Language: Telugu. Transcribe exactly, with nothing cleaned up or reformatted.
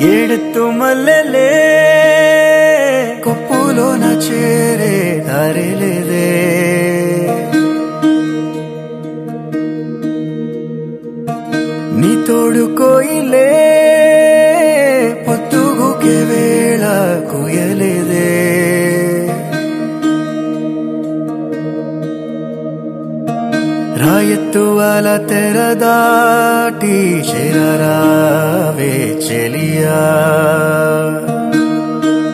ఏడెత్తు మల్లెలే కొప్పులోన చేరే దారిలేదే నీ తోడు కోయిలే పొత్తుగుకే వేళ కోయలేదే రాయెత్తు అల తెర దాటి చేరరావే చెలియా